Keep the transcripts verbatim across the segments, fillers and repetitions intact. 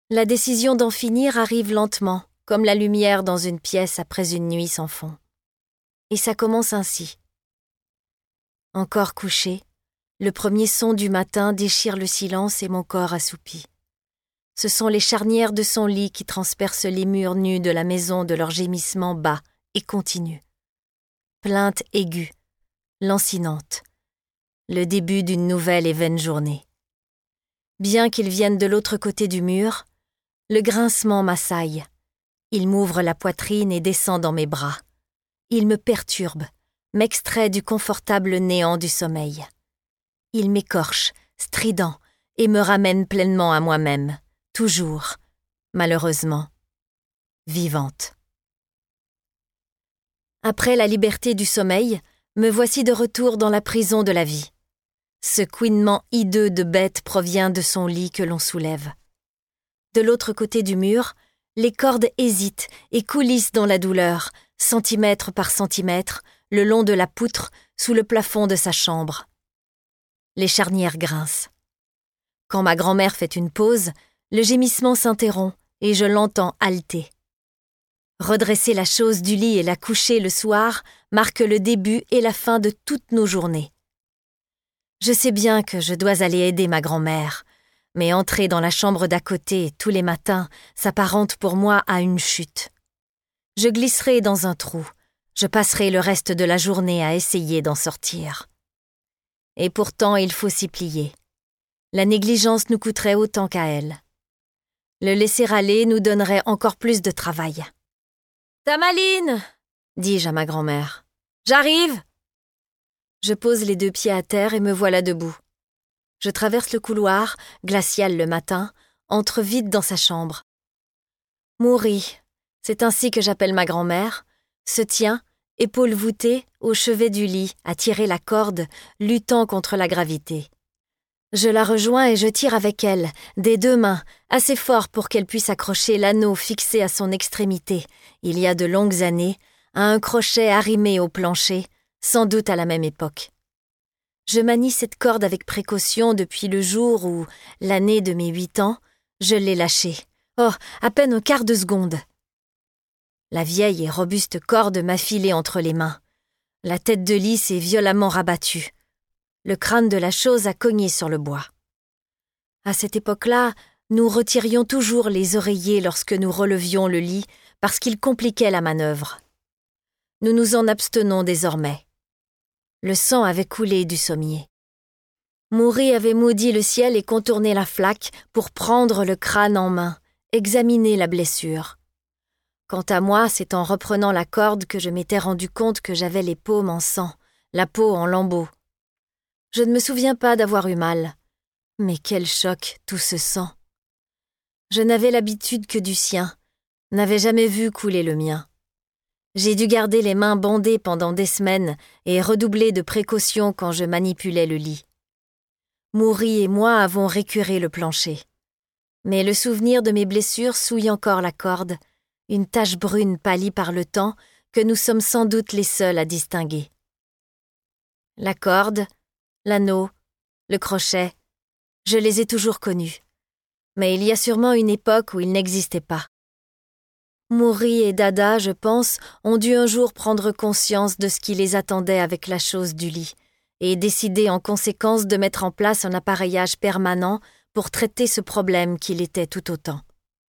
La décision d'en finir arrive lentement, comme la lumière dans une pièce après une nuit sans fond. Et ça commence ainsi. Encore couché, le premier son du matin déchire le silence et mon corps assoupit. Ce sont les charnières de son lit qui transpercent les murs nus de la maison de leurs gémissements bas et continus. Plainte aiguë, lancinante. Le début d'une nouvelle et vaine journée. Bien qu'il vienne de l'autre côté du mur, le grincement m'assaille. Il m'ouvre la poitrine et descend dans mes bras. Il me perturbe, m'extrait du confortable néant du sommeil. Il m'écorche, strident, et me ramène pleinement à moi-même, toujours, malheureusement, vivante. Après la liberté du sommeil, me voici de retour dans la prison de la vie. Ce couinement hideux de bête provient de son lit que l'on soulève. De l'autre côté du mur, les cordes hésitent et coulissent dans la douleur, centimètre par centimètre, le long de la poutre, sous le plafond de sa chambre. Les charnières grincent. Quand ma grand-mère fait une pause, le gémissement s'interrompt et je l'entends halter. Redresser la chose du lit et la coucher le soir marque le début et la fin de toutes nos journées. Je sais bien que je dois aller aider ma grand-mère, mais entrer dans la chambre d'à côté tous les matins s'apparente pour moi à une chute. Je glisserai dans un trou, je passerai le reste de la journée à essayer d'en sortir. Et pourtant il faut s'y plier. La négligence nous coûterait autant qu'à elle. Le laisser aller nous donnerait encore plus de travail. « Tamaline !» dis-je à ma grand-mère. « J'arrive !» Je pose les deux pieds à terre et me voilà debout. Je traverse le couloir, glacial le matin, entre vite dans sa chambre. Mourie, c'est ainsi que j'appelle ma grand-mère, se tient, épaules voûtées, au chevet du lit, à tirer la corde, luttant contre la gravité. Je la rejoins et je tire avec elle, des deux mains, assez fort pour qu'elle puisse accrocher l'anneau fixé à son extrémité, il y a de longues années, à un crochet arrimé au plancher, sans doute à la même époque. Je manie cette corde avec précaution depuis le jour où, l'année de mes huit ans, je l'ai lâchée. Oh, à peine un quart de seconde. La vieille et robuste corde m'a filé entre les mains. La tête de lit s'est violemment rabattue. Le crâne de la chose a cogné sur le bois. À cette époque-là, nous retirions toujours les oreillers lorsque nous relevions le lit parce qu'ils compliquaient la manœuvre. Nous nous en abstenons désormais. Le sang avait coulé du sommier. Mourie avait maudit le ciel et contourné la flaque pour prendre le crâne en main, examiner la blessure. Quant à moi, c'est en reprenant la corde que je m'étais rendu compte que j'avais les paumes en sang, la peau en lambeaux. Je ne me souviens pas d'avoir eu mal. Mais quel choc, tout ce sang! Je n'avais l'habitude que du sien, n'avais jamais vu couler le mien. J'ai dû garder les mains bandées pendant des semaines et redoubler de précautions quand je manipulais le lit. Mourie et moi avons récuré le plancher. Mais le souvenir de mes blessures souille encore la corde, une tache brune pâlie par le temps que nous sommes sans doute les seuls à distinguer. La corde, l'anneau, le crochet, je les ai toujours connus. Mais il y a sûrement une époque où ils n'existaient pas. Mourie et Dada, je pense, ont dû un jour prendre conscience de ce qui les attendait avec la chose du lit et décider en conséquence de mettre en place un appareillage permanent pour traiter ce problème qu'il était tout autant.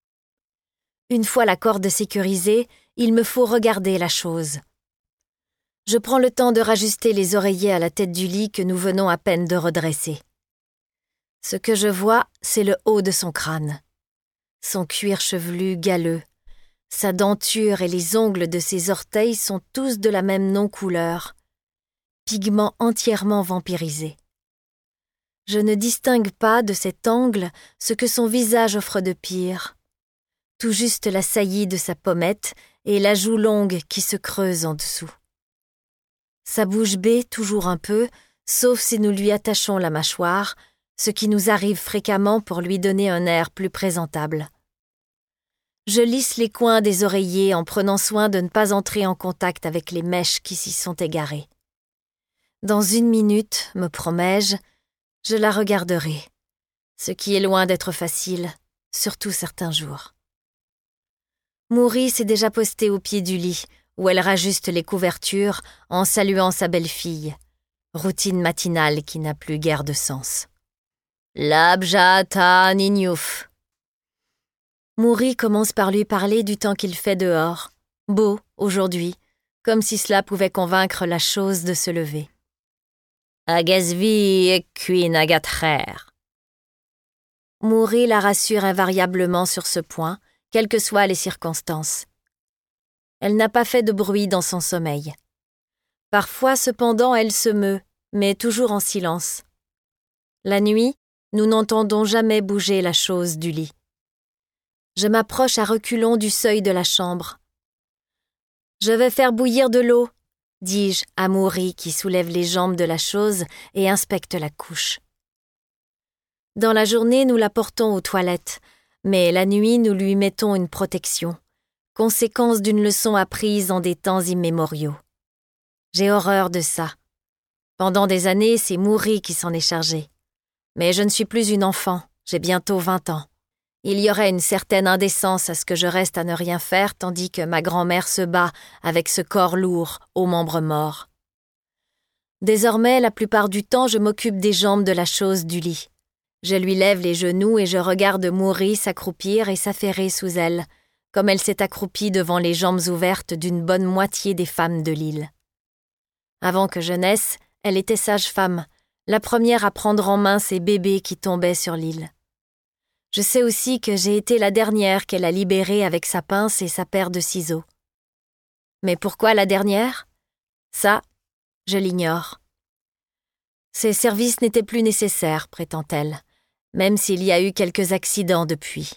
Une fois la corde sécurisée, il me faut regarder la chose. Je prends le temps de rajuster les oreillers à la tête du lit que nous venons à peine de redresser. Ce que je vois, c'est le haut de son crâne. Son cuir chevelu galeux, sa denture et les ongles de ses orteils sont tous de la même non-couleur, pigments entièrement vampirisés. Je ne distingue pas de cet angle ce que son visage offre de pire. Tout juste la saillie de sa pommette et la joue longue qui se creuse en dessous. Sa bouche bée toujours un peu, sauf si nous lui attachons la mâchoire, ce qui nous arrive fréquemment pour lui donner un air plus présentable. Je lisse les coins des oreillers en prenant soin de ne pas entrer en contact avec les mèches qui s'y sont égarées. Dans une minute, me promets-je, je la regarderai, ce qui est loin d'être facile, surtout certains jours. Mourie s'est déjà postée au pied du lit, où elle rajuste les couvertures en saluant sa belle-fille. Routine matinale qui n'a plus guère de sens. Labjata ninyouf. Mourie commence par lui parler du temps qu'il fait dehors, beau aujourd'hui, comme si cela pouvait convaincre la chose de se lever. Agazvi et Queen Agatrer. Mourie la rassure invariablement sur ce point, quelles que soient les circonstances. Elle n'a pas fait de bruit dans son sommeil. Parfois, cependant, elle se meut, mais toujours en silence. La nuit, nous n'entendons jamais bouger la chose du lit. Je m'approche à reculons du seuil de la chambre. « Je vais faire bouillir de l'eau », dis-je à Mourie qui soulève les jambes de la chose et inspecte la couche. Dans la journée, nous la portons aux toilettes, mais la nuit, nous lui mettons une protection, conséquence d'une leçon apprise en des temps immémoriaux. J'ai horreur de ça. Pendant des années, c'est Mourie qui s'en est chargée. Mais je ne suis plus une enfant, j'ai bientôt vingt ans. Il y aurait une certaine indécence à ce que je reste à ne rien faire tandis que ma grand-mère se bat avec ce corps lourd aux membres morts. Désormais, la plupart du temps, je m'occupe des jambes de la chose du lit. Je lui lève les genoux et je regarde Mourie s'accroupir et s'affairer sous elle, comme elle s'est accroupie devant les jambes ouvertes d'une bonne moitié des femmes de l'île. Avant que je naisse, elle était sage-femme, la première à prendre en main ces bébés qui tombaient sur l'île. Je sais aussi que j'ai été la dernière qu'elle a libérée avec sa pince et sa paire de ciseaux. Mais pourquoi la dernière? Ça, je l'ignore. Ces services n'étaient plus nécessaires, prétend-elle, même s'il y a eu quelques accidents depuis.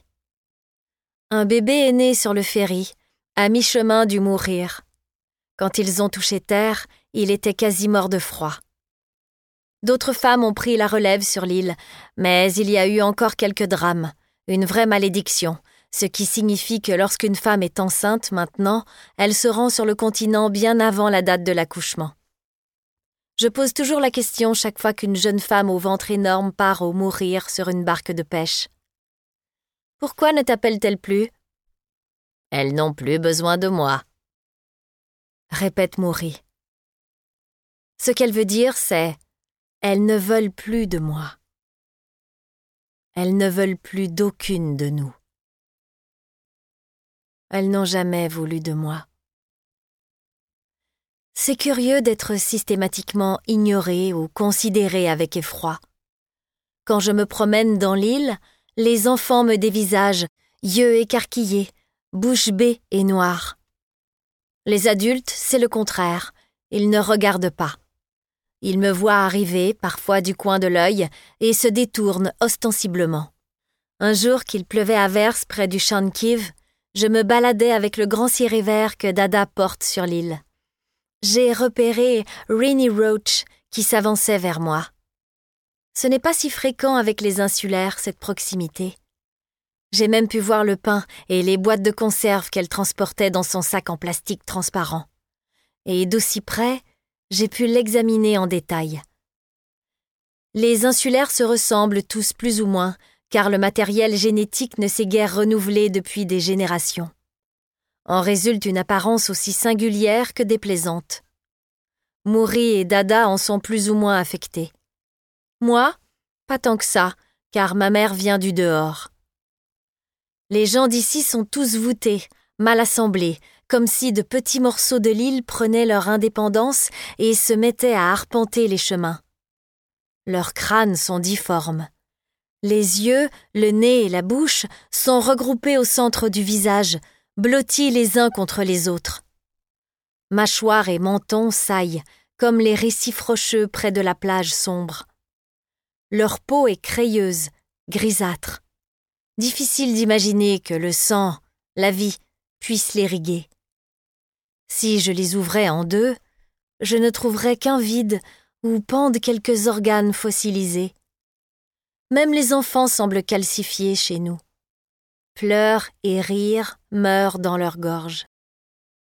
Un bébé est né sur le ferry, à mi-chemin du mourir. Quand ils ont touché terre, il était quasi mort de froid. D'autres femmes ont pris la relève sur l'île, mais il y a eu encore quelques drames, une vraie malédiction, ce qui signifie que lorsqu'une femme est enceinte maintenant, elle se rend sur le continent bien avant la date de l'accouchement. Je pose toujours la question chaque fois qu'une jeune femme au ventre énorme part au mourir sur une barque de pêche. Pourquoi ne t'appellent-elles plus? Elles n'ont plus besoin de moi, répète Mourie. Ce qu'elle veut dire, c'est « elles ne veulent plus de moi ». Elles ne veulent plus d'aucune de nous. Elles n'ont jamais voulu de moi. C'est curieux d'être systématiquement ignorée ou considérée avec effroi. Quand je me promène dans l'île, les enfants me dévisagent, yeux écarquillés, bouche bée et noire. Les adultes, c'est le contraire, ils ne regardent pas. Ils me voient arriver, parfois du coin de l'œil, et se détournent ostensiblement. Un jour qu'il pleuvait à verse près du Shankiv, je me baladais avec le grand ciré vert que Dada porte sur l'île. J'ai repéré Rainy Roach qui s'avançait vers moi. Ce n'est pas si fréquent avec les insulaires, cette proximité. J'ai même pu voir le pain et les boîtes de conserve qu'elle transportait dans son sac en plastique transparent. Et d'aussi près, j'ai pu l'examiner en détail. Les insulaires se ressemblent tous plus ou moins, car le matériel génétique ne s'est guère renouvelé depuis des générations. En résulte une apparence aussi singulière que déplaisante. Mourie et Dada en sont plus ou moins affectés. Moi, pas tant que ça, car ma mère vient du dehors. Les gens d'ici sont tous voûtés, mal assemblés, comme si de petits morceaux de l'île prenaient leur indépendance et se mettaient à arpenter les chemins. Leurs crânes sont difformes. Les yeux, le nez et la bouche sont regroupés au centre du visage, blottis les uns contre les autres. Mâchoire et menton saillent, comme les récifs rocheux près de la plage sombre. Leur peau est crayeuse, grisâtre. Difficile d'imaginer que le sang, la vie, puisse les riguer. Si je les ouvrais en deux, je ne trouverais qu'un vide où pendent quelques organes fossilisés. Même les enfants semblent calcifiés chez nous. Pleurs et rires meurent dans leur gorge.